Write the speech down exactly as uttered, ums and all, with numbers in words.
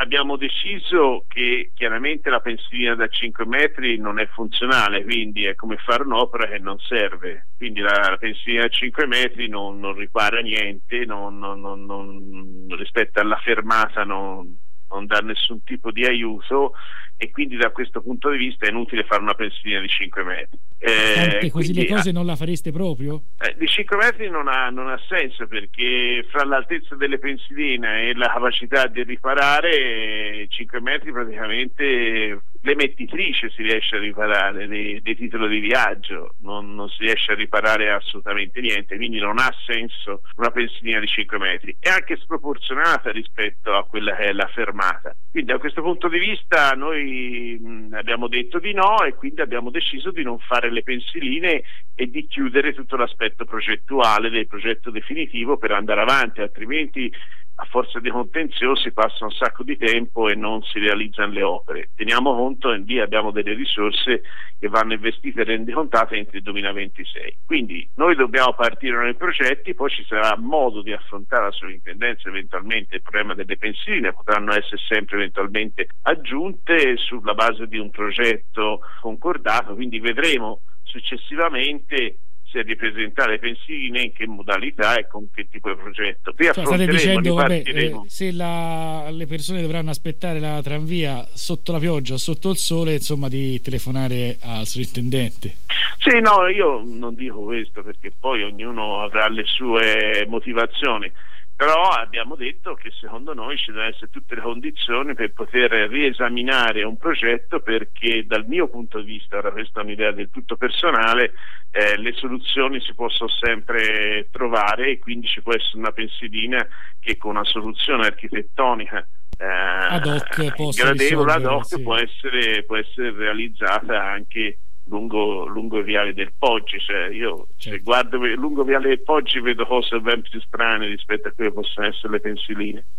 abbiamo deciso che chiaramente la pensilina da cinque metri non è funzionale, quindi è come fare un'opera che non serve, quindi la, la pensilina da cinque metri non, non ripara niente, non, non, non, non, rispetto alla fermata non, non dà nessun tipo di aiuto, e quindi da questo punto di vista è inutile fare una pensilina di cinque metri. Eh, così quindi, le cose non la fareste proprio? Eh, di cinque metri non ha, non ha senso, perché fra l'altezza delle pensiline e la capacità di riparare, cinque metri praticamente l'emettitrice si riesce a riparare dei, dei titoli di viaggio, non, non si riesce a riparare assolutamente niente, quindi non ha senso una pensilina di cinque metri, è anche sproporzionata rispetto a quella che è la fermata. Quindi da questo punto di vista noi mh, abbiamo detto di no, e quindi abbiamo deciso di non fare le pensiline e di chiudere tutto l'aspetto progettuale del progetto definitivo per andare avanti, altrimenti a forza di contenziosi passa un sacco di tempo e non si realizzano le opere. Teniamo conto che lì abbiamo delle risorse che vanno investite e rendicontate entro il duemilaventisei, quindi noi dobbiamo partire nei progetti, poi ci sarà modo di affrontare la sovrintendenza eventualmente il problema delle pensiline, potranno essere sempre eventualmente aggiunte sulla base di un progetto concordato, quindi vedremo successivamente se ripresentare le pensiline, in che modalità e con che tipo di progetto. Qui cioè, state dicendo vabbè, eh, se la, le persone dovranno aspettare la tranvia sotto la pioggia, sotto il sole, insomma, di telefonare al sovrintendente. Sì, no, io non dico questo perché poi ognuno avrà le sue motivazioni, però abbiamo detto che secondo noi ci devono essere tutte le condizioni per poter riesaminare un progetto, perché dal mio punto di vista, ora questa è un'idea del tutto personale, eh, le soluzioni si possono sempre trovare, e quindi ci può essere una pensilina che con una soluzione architettonica eh, ad hoc gradevole ad hoc sì. può essere, può essere realizzata anche lungo, lungo il viale del Poggi. Cioè io certo. se guardo lungo il viale del Poggi vedo cose ben più strane rispetto a quelle che possono essere le pensiline.